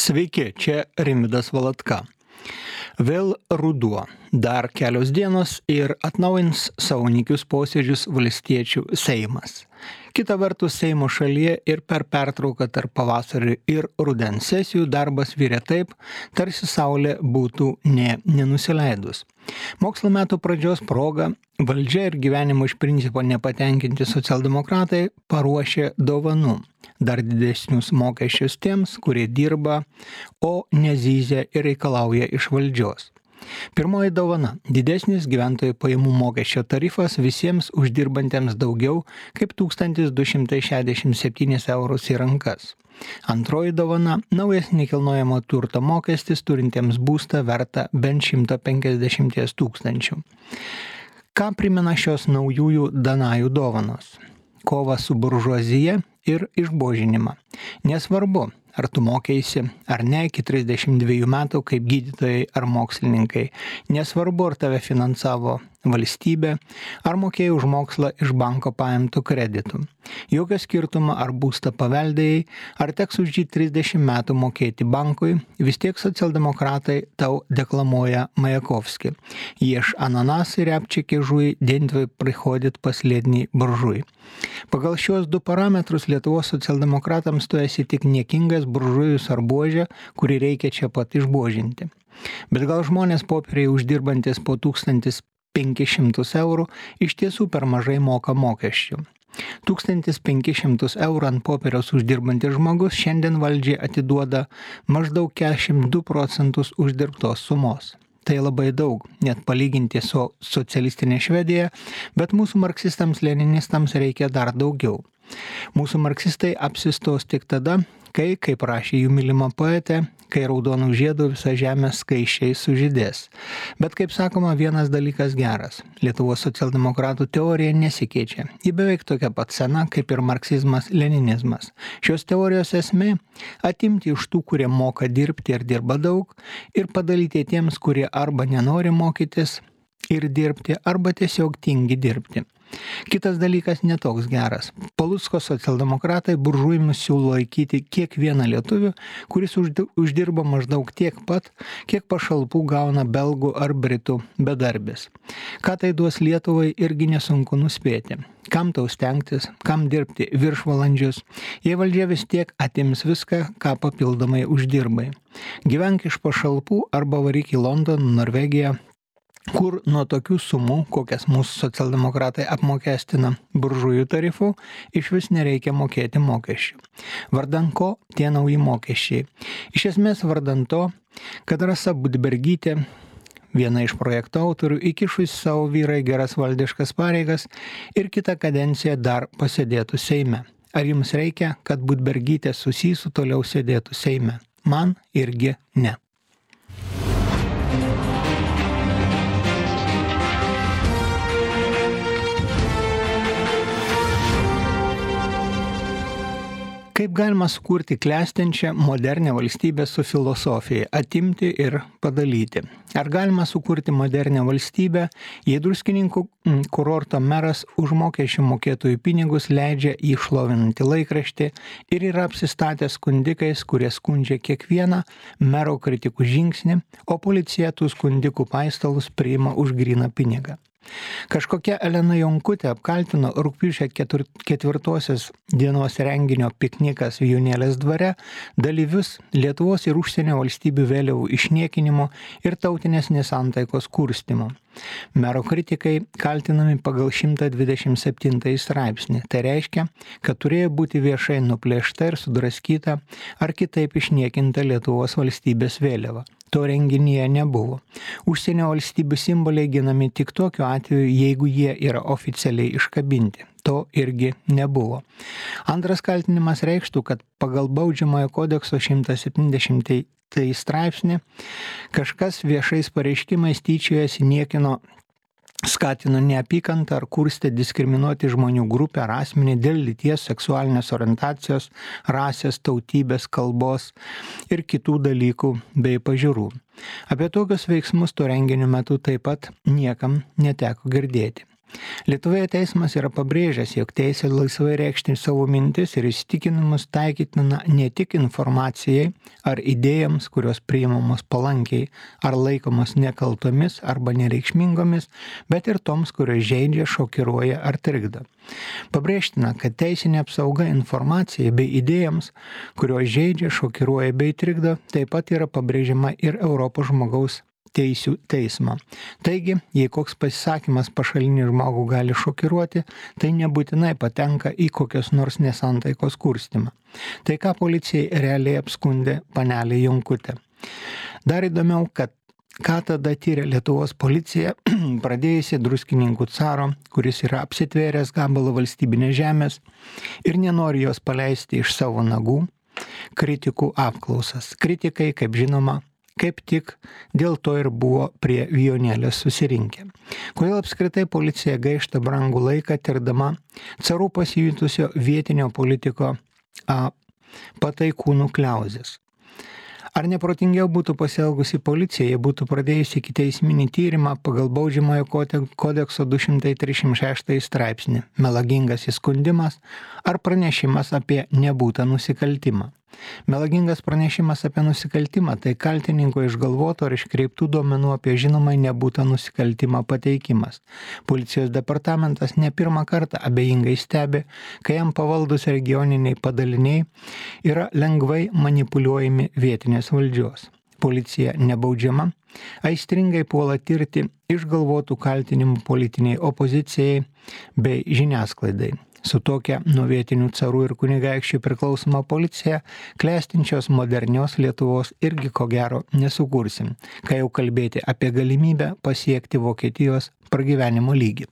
Sveiki, čia Rimvydas Valatka. Vėl ruduo, dar kelios dienos ir atnaujins savo nykius posėdžius valstiečių Seimas. Kita vertus, Seimo šalyje ir per pertrauką tarp pavasario ir rudens sesijų darbas virė taip, tarsi saulė būtų nenusileidus. Mokslo metų pradžios proga valdžia ir gyvenimo iš principo nepatenkinti socialdemokratai paruošė dovanų. Dar didesnius mokesčius tiems, kurie dirba, o nezyzia ir reikalauja iš valdžios. Pirmoji dovana – didesnis gyventojų pajamų mokesčio tarifas visiems uždirbantiems daugiau kaip 1267 eurus į rankas. Antroji dovana – naujas nekilnojamo turto mokestis turintiems būstą vertą bent 150 000. Ką primena šios naujųjų Danajų dovanos? Kova su buržuazija ir išbožinimą. Nesvarbu, ar tu mokėsi ar ne iki 32 metų kaip gydytojai ar mokslininkai. Nesvarbu, ar tave finansavo valstybė, ar mokėjai už mokslą iš banko paimtų kreditų. Jokio skirtumo, ar būstą paveldėjai, ar teks už jį 30 metų mokėti bankui, vis tiek socialdemokratai tau deklamuoja Majakovskį. Ешь ананас и рябчики жуй, день твой приходит последний буржуй. Pagal šios du parametrus Lietuvos socialdemokratams tu esi tik niekingas buržujus ar buožė, kurį reikia čia pat išbuožinti. Bet gal žmonės popieriai uždirbantis po 1500 eurų iš tiesų per mažai moka mokesčių. 1500 eurų ant popieriaus uždirbantis žmogus šiandien valdžiai atiduoda maždaug 42% uždirbtos sumos. Tai labai daug, net palyginti su socialistinė Švedija, bet mūsų marksistams, leninistams reikia dar daugiau. Mūsų marksistai apsistos tik tada, kai, kaip rašė jų mylima poetė, kai raudonų žiedų visa žemė skaisčiai sužydės. Bet kaip sakoma, vienas dalykas geras. Lietuvos socialdemokratų teorija nesikeičia. Ji beveik tokia pat sena, kaip ir marksizmas, leninizmas. Šios teorijos esmė – atimti iš tų, kurie moka dirbti ir dirba daug, ir padalyti tiems, kurie arba nenori mokytis ir dirbti, arba tiesiog tingi dirbti. Kitas dalykas netoks geras. Palucko socialdemokratai buržuimus siūlo laikyti kiekvieną lietuvių, kuris uždirba maždaug tiek pat, kiek pašalpų gauna belgų ar britų bedarbis. Ką tai duos Lietuvai, irgi nesunku nuspėti. Kam tau stengtis, kam dirbti viršvalandžius, jei valdžia vis tiek atims viską, ką papildomai uždirbai. Gyvenk iš pašalpų arba varyk į Londoną, Norvegiją, kur nuo tokių sumų, kokias mūsų socialdemokratai apmokestina buržujų tarifų, iš vis nereikia mokėti mokesčių. Vardan ko tie nauji mokesčiai? Iš esmės vardan to, kad Rasa Budbergytė, viena iš projekto autorių, įkišus savo vyrai geras valdiškas pareigas ir kitą kadenciją dar pasėdėtų Seime. Ar jums reikia, kad Budbergytė susysų toliau sėdėtų Seime? Man irgi ne. Kaip galima sukurti klestinčią modernę valstybę su filosofija, atimti ir padalyti? Ar galima sukurti modernę valstybę, jei Druskininkų kurorto meras už mokesčių mokėtojų pinigus leidžia jį šlovinantį laikraštį ir yra apsistatęs skundikais, kurie skundžia kiekvieną mero kritikų žingsnį, o policija tų skundikų paistalus priima už gryną pinigą? Kažkokia Elena Jonkutė apkaltino rugpjūčio 4 dienos renginio piknikas Vijūnėlės dvare dalyvius Lietuvos ir užsienio valstybių vėliavų išniekinimo ir tautinės nesantaikos kurstymo. Mero kritikai kaltinami pagal 127 straipsnį. Tai reiškia, kad turėjo būti viešai nuplėšta ir sudraskyta ar kitaip išniekinta Lietuvos valstybės vėliava. To renginyje nebuvo. Užsienio valstybių simboliai ginami tik tokiu atveju, jeigu jie yra oficialiai iškabinti. To irgi nebuvo. Antras kaltinimas reikštų, kad pagal Baudžiamojo kodekso 170 straipsnį kažkas viešais pareiškimais tyčiojasi, niekino, skatino neapykantą ar kurstė diskriminuoti žmonių grupę ar asmenį dėl lyties, seksualinės orientacijos, rasės, tautybės, kalbos ir kitų dalykų bei pažiūrų. Apie tokius veiksmus to renginio metu taip pat niekam neteko girdėti. Lietuvoje teismas yra pabrėžęs, jog teisė laisvai reikšti savo mintis ir įsitikinimus taikytina ne tik informacijai ar idėjams, kurios priimamos palankiai ar laikomos nekaltomis arba nereikšmingomis, bet ir toms, kurios žeidžia, šokiruoja ar trikdo. Pabrėžtina, kad teisinė apsauga informacijai bei idėjams, kurios žeidžia, šokiruoja bei trikdo, taip pat yra pabrėžiama ir Europos žmogaus teisių teismo. Taigi, jei koks pasisakymas pašalinį žmogų gali šokiruoti, tai nebūtinai patenka į kokios nors nesantaikos kurstymą. Tai ką policijai realiai apskundė panelė Jonkutė. Dar įdomiau, kad ką tada tyrė Lietuvos policija, pradėjusi Druskininkų caro, kuris yra apsitvėręs gabalą valstybinės žemės ir nenori jos paleisti iš savo nagų, kritikų apklausas. Kritikai, kaip žinoma, kaip tik dėl to ir buvo prie Vijūnėlės susirinkę. Kodėl apskritai policija gaišta brangų laiką tirdama carų pasijutusio vietinio politiko Pataikūnų kliauzes? Ar neprotingiau būtų pasielgusi policija, jei būtų pradėjusi ikiteisminį tyrimą pagal Baudžiamojo kodekso 236 straipsnį melagingas įskundimas ar pranešimas apie nebūtą nusikaltimą? Melagingas pranešimas apie nusikaltimą tai kaltininko išgalvoto ar iškreiptų duomenų apie žinomai nebūtą nusikaltimą pateikimas. Policijos departamentas ne pirmą kartą abejingai stebi, kai jam pavaldus regioniniai padaliniai yra lengvai manipuliuojami vietinės valdžios. Policija nebaudžiama, aistringai puola tirti išgalvotų kaltinimų politiniai opozicijai bei žiniasklaidai. Su tokia nuo vietinių carų ir kunigaikščių priklausoma policija klestinčios modernios Lietuvos irgi ko gero nesukursim, kai jau kalbėti apie galimybę pasiekti Vokietijos pragyvenimo lygį.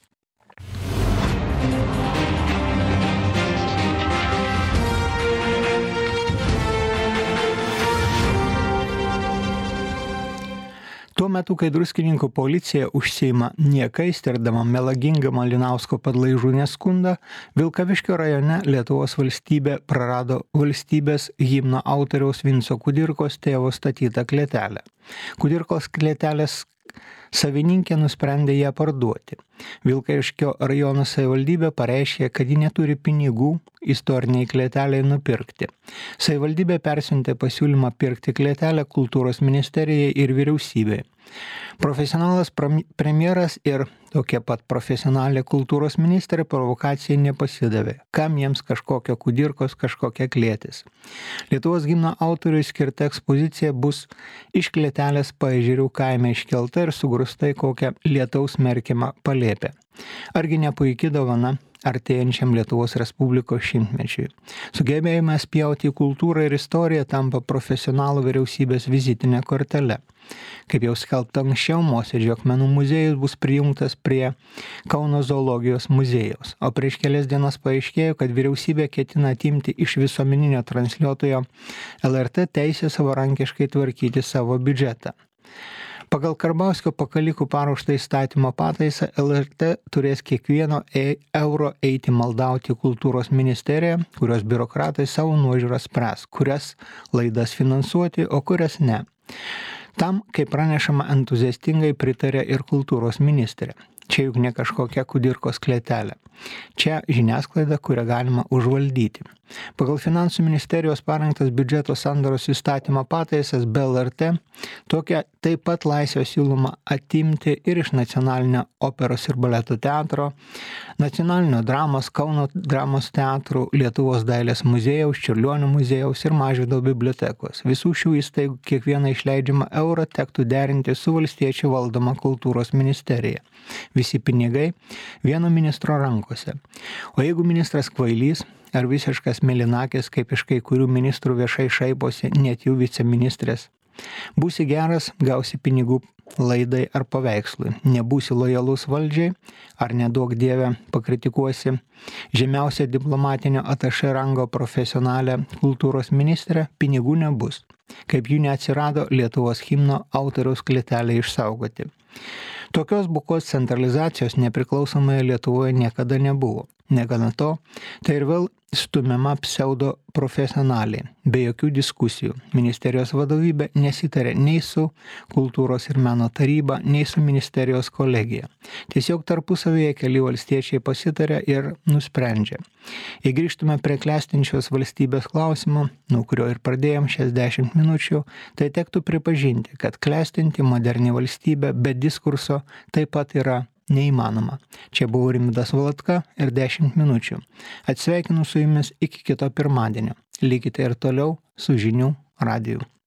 Tuo metu, kai Druskininkų policija užsiima niekais tirdama melagingą Malinausko Padlaižūnės skundą, Vilkaviškio rajone Lietuvos valstybė prarado valstybės himno autoriaus Vinco Kudirkos tėvo statytą klėtelę. Kudirkos klėtelės savininkė nusprendė ją parduoti. Vilkaviškio rajono savivaldybė pareiškė, kad ji neturi pinigų istoriniai klėteliai nupirkti. Savivaldybė persiuntė pasiūlymą pirkti klėtelę kultūros ministerijai ir vyriausybei. Profesionalas premjeras ir tokia pat profesionalė kultūros ministrė provokacijai nepasidavė. Kam jiems kažkokia Kudirkos, kažkokia klėtis. Lietuvos himno autoriui skirta ekspozicija bus iš klėtelės Paežerių kaime iškelta ir sugrūsta į kokią lietaus merkiamą palėpę. Argi ne puiki dovana artėjančiam Lietuvos Respublikos šimtmečiui. Sugebėjimas spjauti į kultūrą ir istoriją tampa profesionalų vyriausybės vizitinė kortele. Kaip jau skelbta anksčiau, Mosėdžio akmenų muziejus bus prijungtas prie Kauno zoologijos muziejaus, o prieš kelias dienas paaiškėjo, kad vyriausybė ketina atimti iš visuomeninio transliuotojo LRT teisę savarankiškai tvarkyti savo biudžetą. Pagal Karbauskio pakalikų paruoštą įstatymo pataisą LRT turės kiekvieno euro eiti maldauti kultūros ministeriją, kurios biurokratai savo nuožiūrą spręs, kurias laidas finansuoti, o kurias ne. Tam, kaip pranešama, entuziastingai pritarė ir kultūros ministrė. Čia juk ne kažkokia Kudirkos klėtelė. Čia žiniasklaida, kurią galima užvaldyti. Pagal Finansų ministerijos parengtas biudžeto sandaros įstatymo pataisas be LRT tokia taip pat laisvę siūloma atimti ir iš Nacionalinio operos ir baleto teatro, Nacionalinio dramos, Kauno dramos teatrų, Lietuvos dailės muziejaus, Čiurlionio muziejaus ir Mažvydo bibliotekos. Visų šių įstaigų kiekvieną išleidžiamą eurą tektų derinti su valstiečių valdoma kultūros ministerija. Visi pinigai vieno ministro rankose. O jeigu ministras kvailys ar visiškas mėlynakis, kaip iš kai kurių ministrų viešai šaiposi net jų viceministrės, būsi geras, gausi pinigų laidai ar paveikslui. Nebūsi lojalus valdžiai, ar neduok dieve pakritikuosi žemiausią diplomatinio atašė rango profesionalę kultūros ministrę, pinigų nebus. Kaip jų neatsirado Lietuvos himno autoriaus klėtelę išsaugoti. Tokios bukos centralizacijos nepriklausomoje Lietuvoje niekada nebuvo. Negana to, tai ir vėl stumiama pseudo profesionaliai, be jokių diskusijų. Ministerijos vadovybė nesitarė nei su kultūros ir meno taryba, nei su ministerijos kolegija. Tiesiog tarpusavėje keli valstiečiai pasitarė ir nusprendžia. Jei grįžtume prie klestinčios valstybės klausimo, nuo kurio ir pradėjom šias 10 minučių, tai tektų pripažinti, kad klestinti moderni valstybė be diskurso taip pat yra neįmanoma. Čia buvo Rimvydas Valatka ir 10 minučių. Atsveikinu su jumis iki kito pirmadienio. Likite ir toliau su žinių radiju.